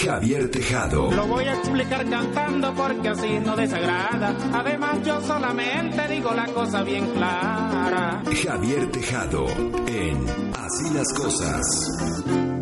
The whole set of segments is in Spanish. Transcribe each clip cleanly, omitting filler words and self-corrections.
Javier Tejado. Lo voy a explicar cantando porque así no desagrada. Además yo solamente digo la cosa bien clara. Javier Tejado en Así las Cosas.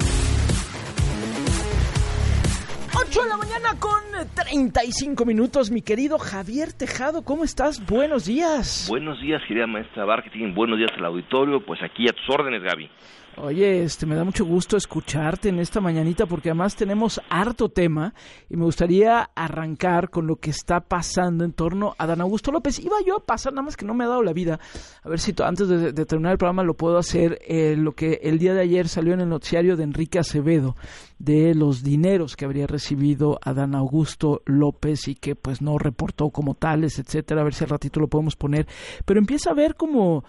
8 de la mañana con 35 minutos, mi querido Javier Tejado, ¿cómo estás? Buenos días. Buenos días, querida maestra marketing, buenos días al auditorio, pues aquí a tus órdenes, Gaby. Oye, me da mucho gusto escucharte en esta mañanita porque además tenemos harto tema y me gustaría arrancar con lo que está pasando en torno a Adán Augusto López. Iba yo a pasar, nada más que no me ha dado la vida, a ver si antes de terminar el programa lo puedo hacer, lo que el día de ayer salió en el noticiario de Enrique Acevedo, de los dineros que habría recibido Adán Augusto López y que pues no reportó como tales, etcétera, a ver si al ratito lo podemos poner, pero empieza a ver como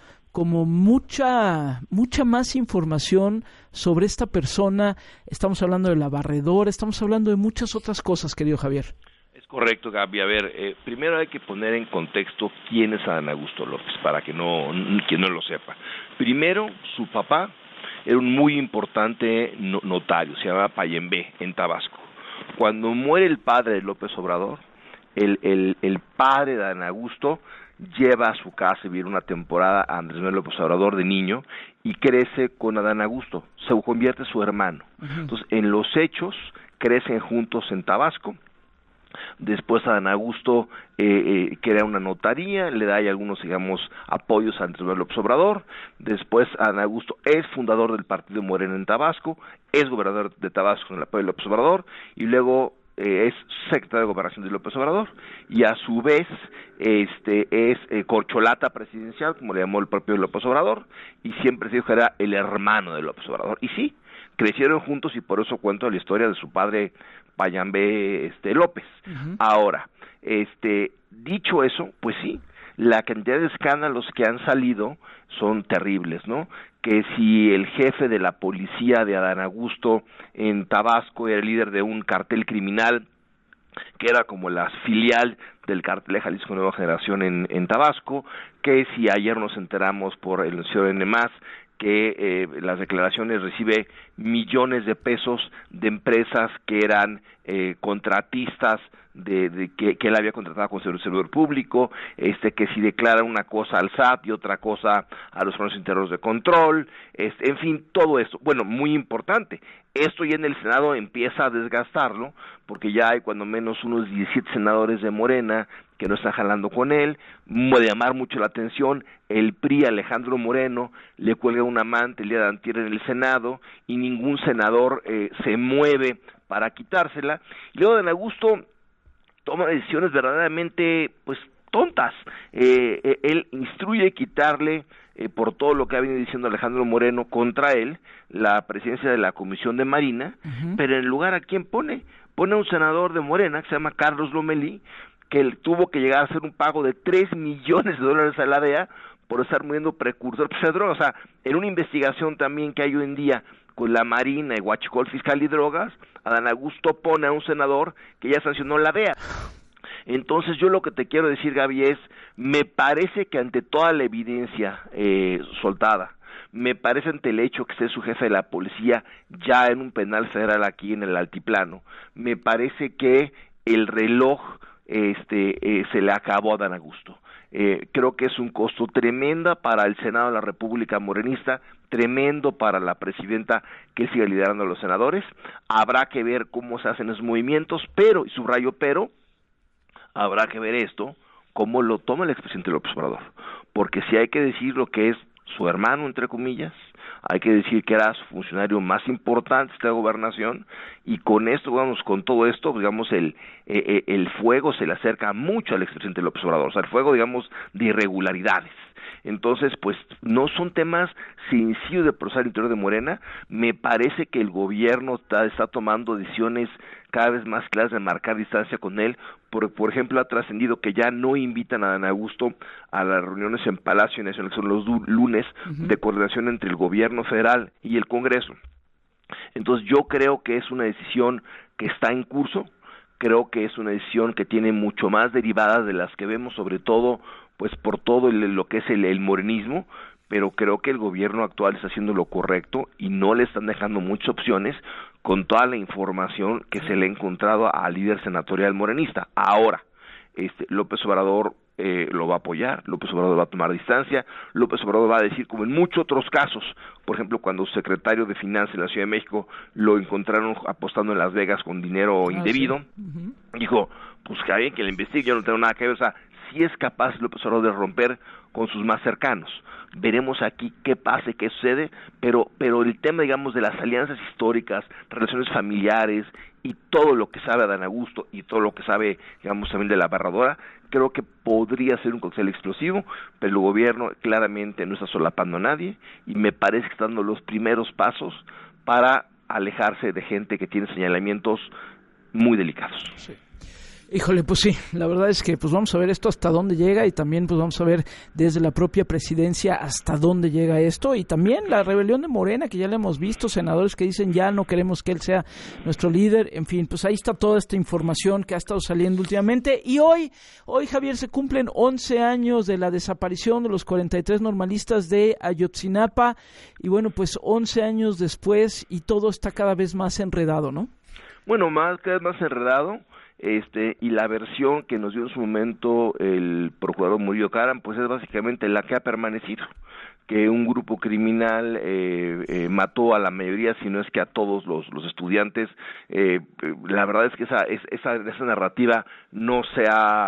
mucha más información sobre esta persona. Estamos hablando de la barredora, estamos hablando de muchas otras cosas, querido Javier. Es correcto, Gaby. A ver, primero hay que poner en contexto quién es Adán Augusto López, para quien no lo sepa. Primero, su papá era un muy importante notario, se llamaba Payembé, en Tabasco. Cuando muere el padre de López Obrador, el padre de Adán Augusto lleva a su casa a vivir una temporada a Andrés Manuel López Obrador de niño y crece con Adán Augusto, se convierte en su hermano. Uh-huh. Entonces, en los hechos, crecen juntos en Tabasco. Después Adán Augusto crea una notaría, le da ahí algunos, digamos, apoyos a Andrés Manuel López Obrador. Después Adán Augusto es fundador del partido Morena en Tabasco, es gobernador de Tabasco con el apoyo de López Obrador, y luego es secretario de Gobernación de López Obrador, y a su vez es corcholata presidencial, como le llamó el propio López Obrador, y siempre se dijo que era el hermano de López Obrador. Y sí, crecieron juntos, y por eso cuento la historia de su padre Payambé López. Uh-huh. Ahora, dicho eso, pues sí, la cantidad de escándalos que han salido son terribles, ¿no? Que si el jefe de la policía de Adán Augusto en Tabasco era el líder de un cartel criminal, que era como la filial del cartel de Jalisco Nueva Generación en Tabasco, que si ayer nos enteramos por el señor N+, que las declaraciones recibe millones de pesos de empresas que eran contratistas que él había contratado con el servidor público, que si declara una cosa al SAT y otra cosa a los órganos internos de control, en fin, todo esto. Bueno, muy importante, esto ya en el Senado empieza a desgastarlo, porque ya hay cuando menos unos 17 senadores de Morena que no están jalando con él. Puede llamar mucho la atención, el PRI, Alejandro Moreno, le cuelga un amante el día de antier en el Senado, y ningún senador se mueve para quitársela. Y luego Adán Augusto toma decisiones verdaderamente, pues, tontas. Él instruye quitarle, por todo lo que ha venido diciendo Alejandro Moreno contra él, la presidencia de la Comisión de Marina. Uh-huh. Pero en lugar, ¿a quién pone? Pone a un senador de Morena que se llama Carlos Lomelí, que él tuvo que llegar a hacer un pago de $3 millones a la DEA por estar moviendo precursor de drogas. O sea, en una investigación también que hay hoy en día con la Marina y Huachicol Fiscal y Drogas, Adán Augusto pone a un senador que ya sancionó la DEA. Entonces yo lo que te quiero decir, Gaby, es, me parece que ante toda la evidencia soltada, me parece ante el hecho que esté su jefe de la policía ya en un penal federal aquí en el altiplano, me parece que el reloj se le acabó a Adán Augusto. Creo que es un costo tremendo para el Senado de la República morenista, tremendo para la presidenta que él siga liderando a los senadores. Habrá que ver cómo se hacen esos movimientos, pero, y subrayo pero, habrá que ver esto, cómo lo toma el expresidente López Obrador, porque si hay que decir lo que es su hermano, entre comillas, hay que decir que era su funcionario más importante de esta gobernación, y con esto, digamos, con todo esto, digamos, el fuego se le acerca mucho al expresidente López Obrador, o sea, el fuego, digamos, de irregularidades. Entonces, pues, no son temas sencillos de procesar al interior de Morena. Me parece que el gobierno está tomando decisiones cada vez más claras de marcar distancia con él. Por ejemplo, ha trascendido que ya no invitan a Adán Augusto a las reuniones en Palacio Nacional, que son los lunes, uh-huh, de coordinación entre el gobierno federal y el Congreso. Entonces, yo creo que es una decisión que está en curso. Creo que es una decisión que tiene mucho más derivadas de las que vemos, sobre todo pues por todo lo que es el morenismo, pero creo que el gobierno actual está haciendo lo correcto y no le están dejando muchas opciones con toda la información que se le ha encontrado al líder senatorial morenista. Ahora, López Obrador lo va a apoyar, López Obrador va a tomar distancia, López Obrador va a decir, como en muchos otros casos, por ejemplo, cuando su secretario de Finanzas en la Ciudad de México lo encontraron apostando en Las Vegas con dinero indebido, sí. Dijo, pues que alguien que le investigue, yo no tengo nada que ver, o sea, sí es capaz López Obrador de romper con sus más cercanos. Veremos aquí qué pasa y qué sucede, pero el tema, digamos, de las alianzas históricas, relaciones familiares y todo lo que sabe Adán Augusto y todo lo que sabe, digamos, también de la Barradora, creo que podría ser un cóctel explosivo, pero el gobierno claramente no está solapando a nadie y me parece que está dando los primeros pasos para alejarse de gente que tiene señalamientos muy delicados. Sí. Híjole, pues sí, la verdad es que pues vamos a ver esto hasta dónde llega y también pues vamos a ver desde la propia presidencia hasta dónde llega esto y también la rebelión de Morena que ya la hemos visto, senadores que dicen ya no queremos que él sea nuestro líder, en fin, pues ahí está toda esta información que ha estado saliendo últimamente y hoy Javier, se cumplen 11 años de la desaparición de los 43 normalistas de Ayotzinapa y bueno, pues 11 años después y todo está cada vez más enredado, ¿no? Bueno, cada vez más enredado. Y la versión que nos dio en su momento el procurador Murillo Karam, pues es básicamente la que ha permanecido, que un grupo criminal mató a la mayoría, si no es que a todos los estudiantes. La verdad es que esa narrativa no se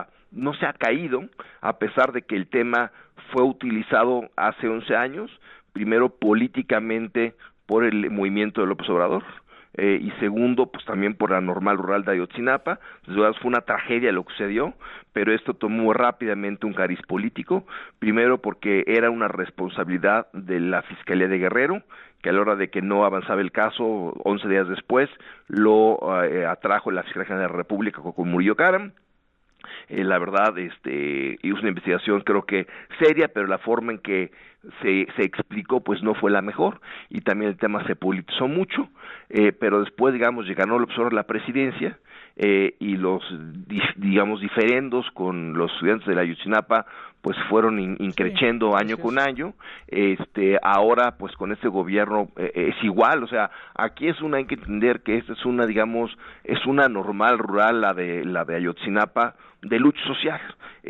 ha caído, a pesar de que el tema fue utilizado hace 11 años, primero políticamente por el movimiento de López Obrador, y segundo, pues también por la normal rural de Ayotzinapa. Entonces, fue una tragedia lo que sucedió, pero esto tomó rápidamente un cariz político, primero porque era una responsabilidad de la Fiscalía de Guerrero, que a la hora de que no avanzaba el caso, 11 días después, lo atrajo la Fiscalía General de la República con Murillo Karam. La verdad, hizo una investigación creo que seria, pero la forma en que se explicó pues no fue la mejor y también el tema se politizó mucho, pero después, digamos, llegaron a la presidencia y los, digamos, diferendos con los estudiantes de la Ayotzinapa pues fueron increciendo año con año. Ahora pues con este gobierno es igual, o sea, aquí hay que entender que esta es una, digamos, es una normal rural, la de Ayotzinapa, de lucha social.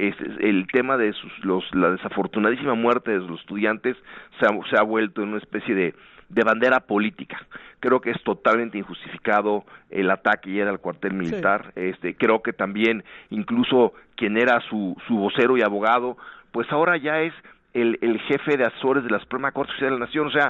El tema de la desafortunadísima muerte de los estudiantes se ha vuelto en una especie de bandera política. Creo que es totalmente injustificado el ataque ayer al cuartel militar. Sí. Creo que también incluso quien era su vocero y abogado, pues ahora ya es el jefe de asesores de la Suprema Corte Social de la Nación, o sea,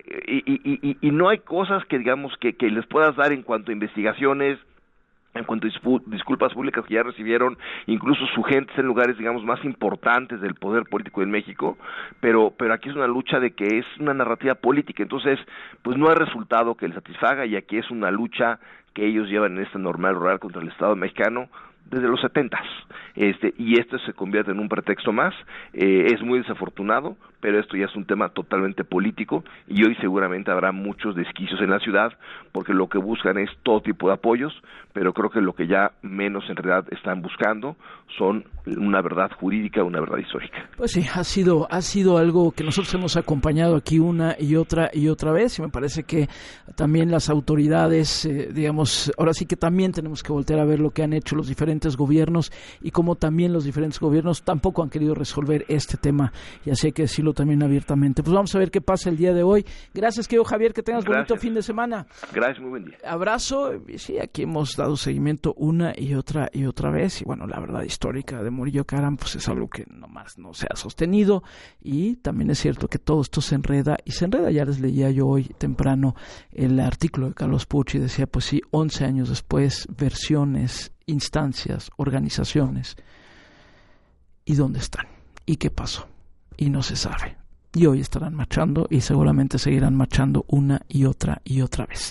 y no hay cosas que digamos que les puedas dar en cuanto a investigaciones, en cuanto a disculpas públicas que ya recibieron incluso su gente en lugares, digamos, más importantes del poder político en México, pero aquí es una lucha de que es una narrativa política, entonces pues no hay resultado que les satisfaga y aquí es una lucha que ellos llevan en esta normal rural contra el Estado mexicano desde los 70s, y esto se convierte en un pretexto más. Es muy desafortunado, pero esto ya es un tema totalmente político y hoy seguramente habrá muchos desquicios en la ciudad porque lo que buscan es todo tipo de apoyos, pero creo que lo que ya menos en realidad están buscando son una verdad jurídica, una verdad histórica. Pues sí, ha sido algo que nosotros hemos acompañado aquí una y otra vez y me parece que también las autoridades, digamos, ahora sí que también tenemos que voltear a ver lo que han hecho los diferentes gobiernos y cómo también los diferentes gobiernos tampoco han querido resolver este tema y así hay que decirlo también abiertamente. Pues vamos a ver qué pasa el día de hoy. Gracias, querido Javier, que tengas bonito fin de semana. Gracias, muy buen día. Abrazo. Sí, aquí hemos dado seguimiento una y otra vez y bueno, la verdad histórica de Murillo Karam pues es algo que nomás no se ha sostenido y también es cierto que todo esto se enreda. Ya les leía yo hoy temprano el artículo de Carlos Puch y decía pues sí, 11 años después, versiones, instancias, organizaciones, ¿y dónde están? ¿Y qué pasó? Y no se sabe. Y hoy estarán marchando y seguramente seguirán marchando una y otra vez.